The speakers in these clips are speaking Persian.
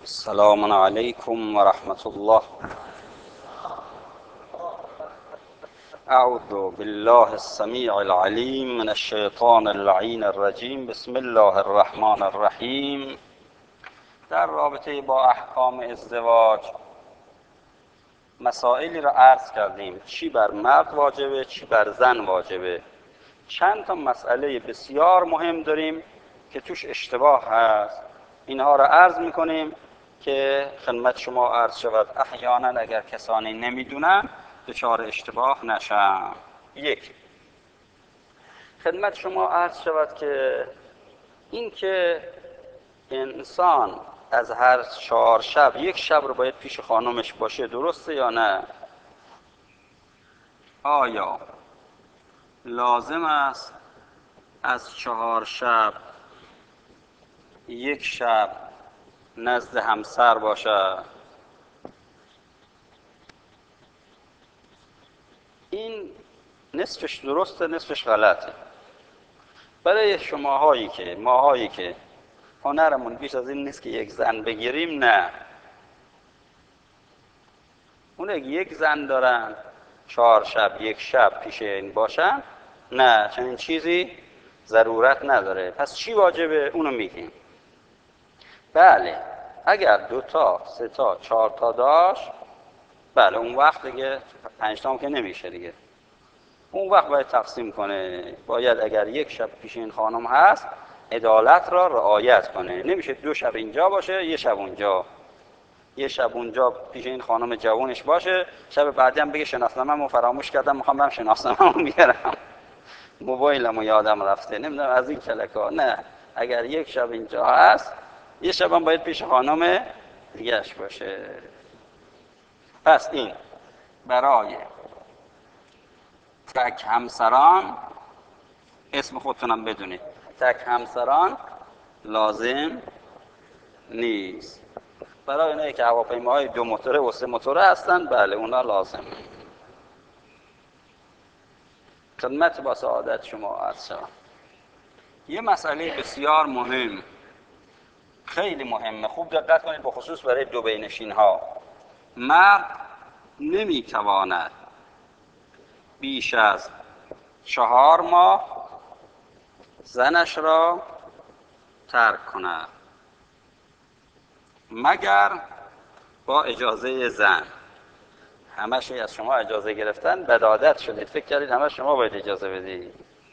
السلام عليكم ورحمة الله. أعوذ بالله السميع العليم من الشيطان اللعين الرجيم. بسم الله الرحمن الرحیم. در رابطه با احکام ازدواج مسائلی را عرض کردیم، چی بر مرد واجبه، چی بر زن واجبه. چند تا مسئله بسیار مهم داریم که توش اشتباه هست، اینها را عرض میکنیم که خدمت شما عرض شود. احیانا اگر کسانی نمیدونن دچار اشتباه نشن. یک، خدمت شما عرض شود که این که انسان از هر 4 شب یک شب رو باید پیش خانمش باشه، درسته یا نه؟ آیا لازم است از 4 شب یک شب نزد همسر باشه؟ این نصفش درسته، نصفش غلطه. برای ماهایی که هنرمون بیش از این نیست که یک زن بگیریم، نه، اون یک زن دارن 4 شب یک شب پیش این باشن، نه، چنین چیزی ضرورت نداره. پس چی واجبه؟ اونو میگیم. بله، اگر 2 تا 3 تا 4 تا داشت، بله اون وقت دیگه 5 تا هم که نمیشه دیگه، اون وقت باید تقسیم کنه. باید اگر یک شب پیش این خانم هست عدالت را رعایت کنه. نمیشه 2 شب اینجا باشه، یه شب اونجا، یه شب اونجا پیش این خانم جوانش باشه، شب بعدی هم بگه شناسنامه‌مو فراموش کردم، میخوام برم شناسنامه‌مو بیارم، موبایلمو یادم رفته، نمیدونم از این کلکا. نه، اگر یک شب اینجا هست یه شب هم باید پیش خانم دیگه‌اش باشه. پس این برای تک همسران، اسم خودتونم بدونید، تک همسران لازم نیست. برای اونایی که هواپیماهای 2 موتوره و 3 موتوره هستن، بله اونا لازم. خدمت با سعادت شما عرض شدم یه مسئله بسیار مهم، خیلی مهمه، خوب دقت کنید، به خصوص برای دبی نشین ها. مرد نمیتواند بیش از 4 ماه زنش را ترک کند مگر با اجازه زن. همش از شما اجازه گرفتن، بدعادت شدید، فکر کردید همه شما باید اجازه بدید.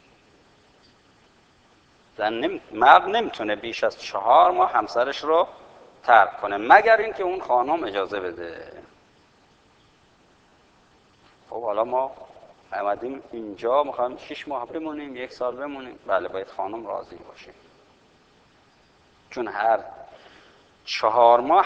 مرد نمیتونه بیش از 4 ماه همسرش رو ترک کنه مگر اینکه اون خانم اجازه بده. خب حالا ما اومدیم اینجا میخوایم 6 ماه بمونیم، 1 سال بمونیم، بله باید خانم راضی باشه، چون هر 4 ماه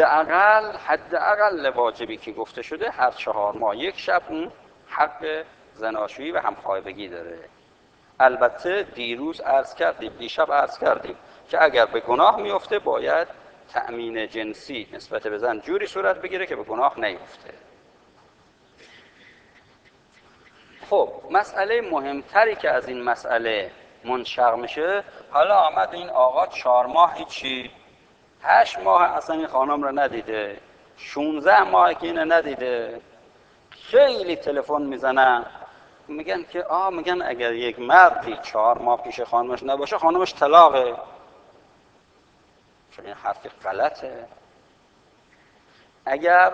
حداقل واجبی که گفته شده، هر 4 ماه یک شب اون حق زناشویی و همخوابگی داره. البته دیشب عرض کردیم که اگر به گناه میفته باید تأمین جنسی نسبت به زن جوری صورت بگیره که به گناه نیفته. خب مسئله مهمتری که از این مسئله منشأ میشه، حالا آمد این آقا 4 ماه هیچی، 8 ماه اصلا این خانم رو ندیده، 16 ماه که اینو ندیده، خیلی تلفن میزنن میگن که میگن اگر یک مردی 4 ماه پیش خانمش نباشه خانمش طلاقه. چون این حرف غلطه. اگر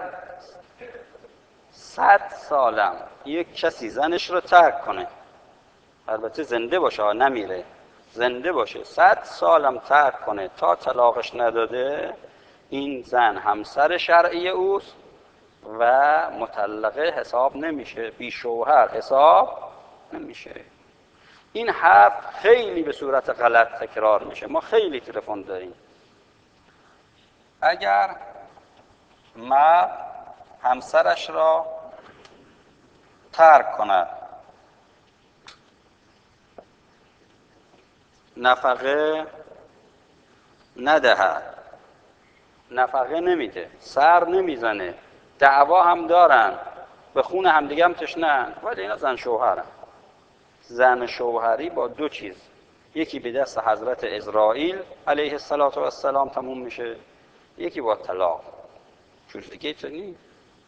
100 سالم یک کسی زنش رو ترک کنه، البته زنده باشه، نمیره، زنده باشه، 100 سالم ترک کنه تا طلاقش نداده، این زن همسر شرعی اوست و مطلقه حساب نمیشه، بی شوهر حساب نمیشه. این حرف خیلی به صورت غلط تکرار میشه، ما خیلی تلفن داریم. اگر مرد همسرش را ترک کند، نفقه ندهد، نفقه نمیده، سر نمیزنه، دعوا هم دارن، به خون همدیگه هم تشنن، ولی اینا زن شوهرن. زن شوهری با 2 چیز، یکی به دست حضرت عزرائیل علیه السلام تموم میشه، یکی با طلاق. جز دیگه تو نیست.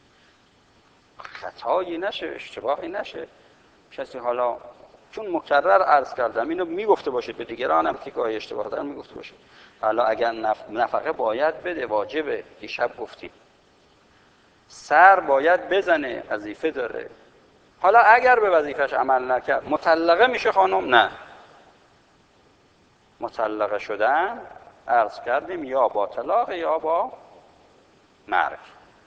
خطایی نشه، اشتباهی نشه. کسی حالا چون مکرر عرض کردم اینو میگفته باشید به دیگرانم که گاهی اشتباه دارن میگفته باشید. حالا اگر نفقه باید بده، واجبه، دیشب گفتیم. سر باید بزنه، وظیفه داره. حالا اگر به وظیفش عمل نکرد مطلقه میشه خانم؟ نه. مطلقه شدن عرض کردیم یا با طلاق یا با مرگ.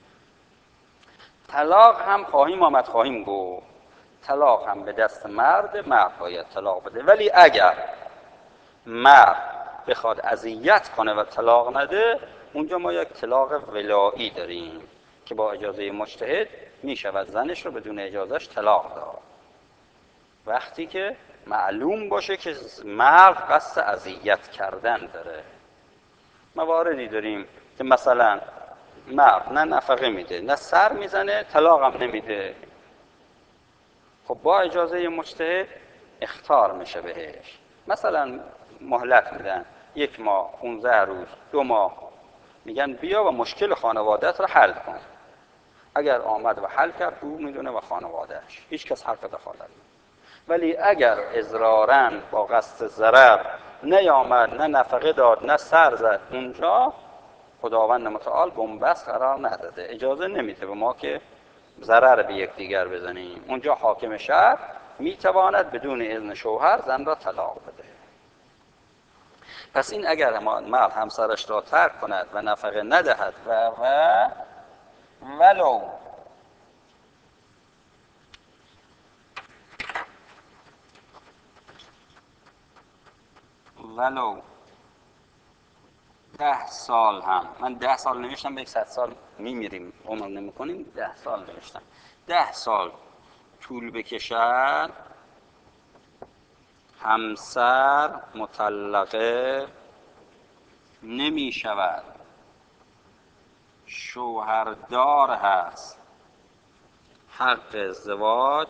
طلاق هم خواهیم آمد خواهیم گفت. طلاق هم به دست مرد باید طلاق بده. ولی اگر مرد بخواد اذیت کنه و طلاق نده، اونجا ما یک طلاق ولایی داریم که با اجازه مجتهد میشود زنش رو بدون اجازهش طلاق داد، وقتی که معلوم باشه که مرد قصد اذیت کردن داره. مواردی داریم که مثلا مرد نه نفقه میده نه سر میزنه، طلاق هم نمیده، خب با اجازه مجتهد اخطار میشه بهش. مثلا مهلت میدن 1 ماه، 15 روز، 2 ماه، میگن بیا و مشکل خانوادت رو حل کن. اگر آمد و حل کرد او میدونه و خانوادهش، هیچ کس حق دخالت نیست. ولی اگر اضراراً با قصد ضرر نیامد، نه نفقه داد نه سر زد، اونجا خداوند متعال بنبست قرار نداده، اجازه نمیده به ما که ضرر به یکدیگر بزنیم. اونجا حاکم شهر میتواند بدون اذن شوهر زن را طلاق بده. پس این اگر مرد همسرش را ترک کند و نفقه ندهد و ولو 10 سال هم، من 10 سال نوشتم، به 100 سال میمیریم عمر نمیکنیم، 10 سال نوشتم. 10 سال طول بکشد همسر مطلقه نمی شود، شوهردار هست، حق ازدواج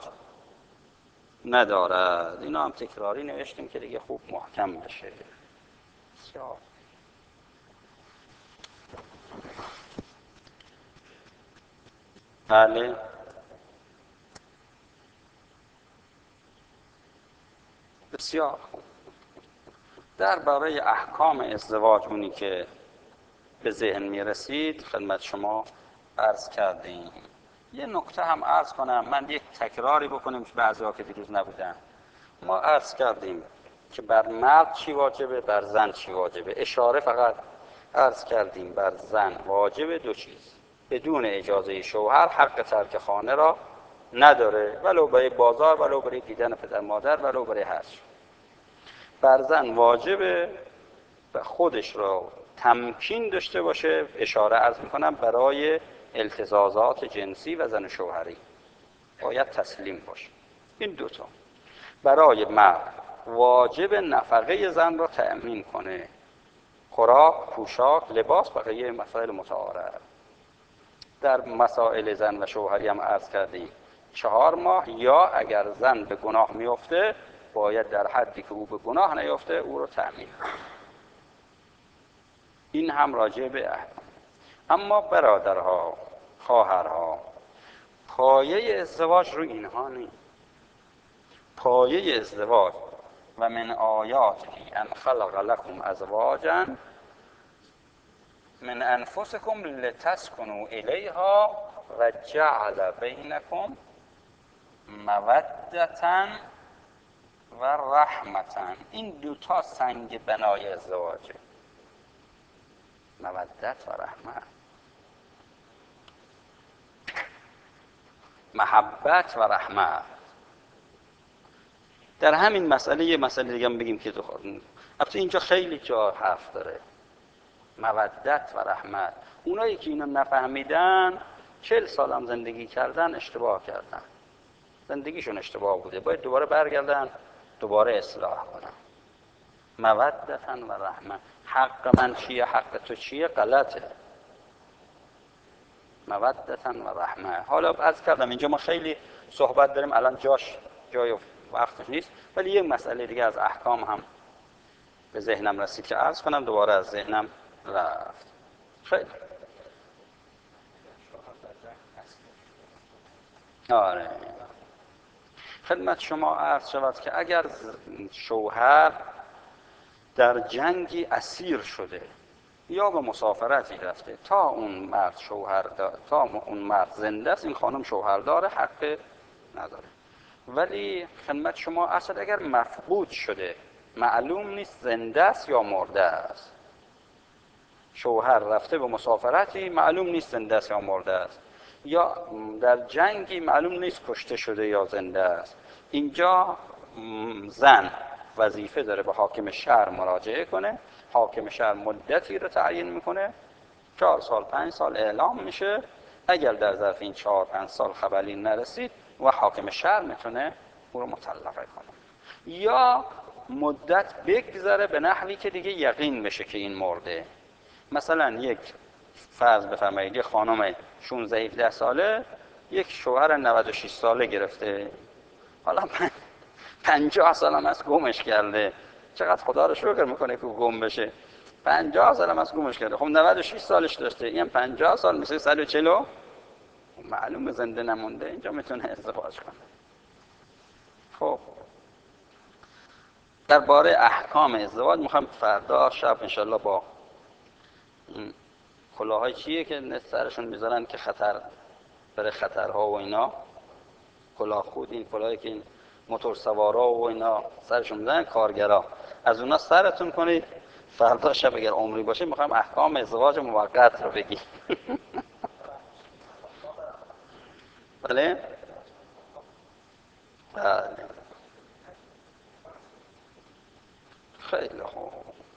ندارد. اینا هم تکراری نوشتیم که دیگه خوب محکم بشه. بسیار بله. بسیار خوب. درباره احکام ازدواج اونی که به ذهن می رسید خدمت شما عرض کردیم. یه نکته هم عرض کنم، من یک تکراری بکنیم که بعضی‌ها که دیروز نبودن. ما عرض کردیم که بر مرد چی واجبه، بر زن چی واجبه. اشاره فقط عرض کردیم بر زن واجبه 2 چیز: بدون اجازه شوهر حق ترک خانه را نداره، ولو برای بازار، ولو برای دیدن پدر مادر، ولو برای هر چیز. بر زن واجبه و خودش را تمکین داشته باشه، اشاره عرض میکنم برای التزازات جنسی و زن شوهری باید تسلیم باشه. این 2 تا. برای مرد واجب نفقه زن را تأمین کنه، خوراک، پوشاک، لباس، بقیه مسائل متعارف. در مسائل زن و شوهری هم عرض کردیم 4 ماه، یا اگر زن به گناه میفته باید در حدی که او به گناه نیفته او رو تأمین کنه. این هم راجع به احکام. اما برادرها، خواهرها، پایه ازدواج رو اینها نیست. پایه ازدواج و من آیاته ان خلق لكم ازواجا من انفسكم لتسكنوا الیها و جعل بینکم مودة و رحمة. این 2 تا سنگ بنای ازدواجه، مودت و رحمت، محبت و رحمت. در همین مسئله یه مسئله دیگه هم بگیم که البته اینجا خیلی جا حرف داره. مودت و رحمت، اونایی که اینو نفهمیدن 40 سال هم زندگی کردن اشتباه کردن، زندگیشون اشتباه بوده، باید دوباره برگردن دوباره اصلاح کنن. مودتا و رحمت، حق من چیه حق تو چیه غلطه. مودتا و رحمت. حالا عرض کردم اینجا ما خیلی صحبت داریم، الان جای وقتش نیست، ولی یه مسئله دیگه از احکام هم به ذهنم رسید که عرض کنم، دوباره از ذهنم رفت. خیلی آره خدمت شما عرض شود که اگر شوهر در جنگی اسیر شده یا به مسافرتی رفته تا اون مرد تا اون مرد زنده است، این خانم شوهر داره، حق نداره. ولی خدمت شما اصلا اگر مفقود شده، معلوم نیست زنده است یا مرده است، شوهر رفته به مسافرتی معلوم نیست زنده است یا مرده است، یا در جنگی معلوم نیست کشته شده یا زنده است، اینجا زن وظیفه داره به حاکم شهر مراجعه کنه. حاکم شهر مدتی رو تعیین میکنه، 4 سال 5 سال اعلام میشه. اگر در ظرف این 4 5 سال خبری نرسید و حاکم شهر میتونه او رو مطلقه کنه، یا مدت بگذره به نحوی که دیگه یقین بشه که این مرده. مثلا یک فرض بفرمایید یک خانم 16 17 ساله یک شوهر 96 ساله گرفته، حالا 50 سال هم از گمش کرده، چقدر خدا رو شکر میکنه که گم بشه، 50 سال هم از گمش کرده، خب 96 سالش داشته، این 50 سال میشه 140، معلومه زنده نمونده، اینجا میتونه ازدواج کنه. خب درباره احکام ازدواج میخوام فردا شب انشالله با کلاهای چیه که سرشون میذارن که خطر برای خطرها و اینا، کلاه خود، این کلاهی که این موتور سوارا و اینا سرشون میذارن، کارگرا، از اونا سرتون کنید. فردا شب اگر عمری باشه میخوام احکام ازدواج موقت رو بگی. بله؟ بله خیلی خوب.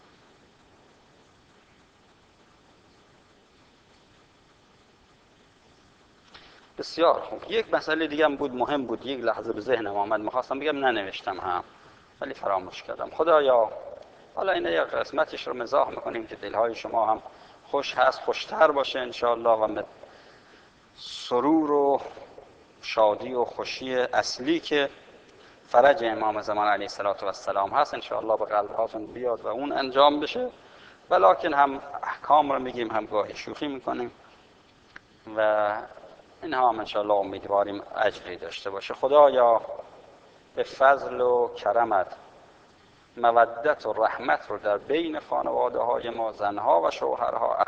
بسیار خوب. یک مسئله دیگه هم بود، مهم بود، یک لحظه به ذهنم آمد، میخواستم بگم ننوشتم هم ولی فراموش کردم. خدایا حالا این یک قسمتش رو مزاح میکنیم که دلهای شما هم خوش هست، خوشتر باشه انشاءالله و سرور و شادی و خوشی اصلی که فرج امام زمان علیه السلام هست انشاءالله به قلبهاتون بیاد و اون انجام بشه. ولیکن هم احکام رو میگیم، هم گاهی شوخی میکنیم و اینها هم انشاءالله امیدواریم اجری داشته باشه. خدایا به فضل و کرمت مودت و رحمت رو در بین خانواده های ما، زنها و شوهرها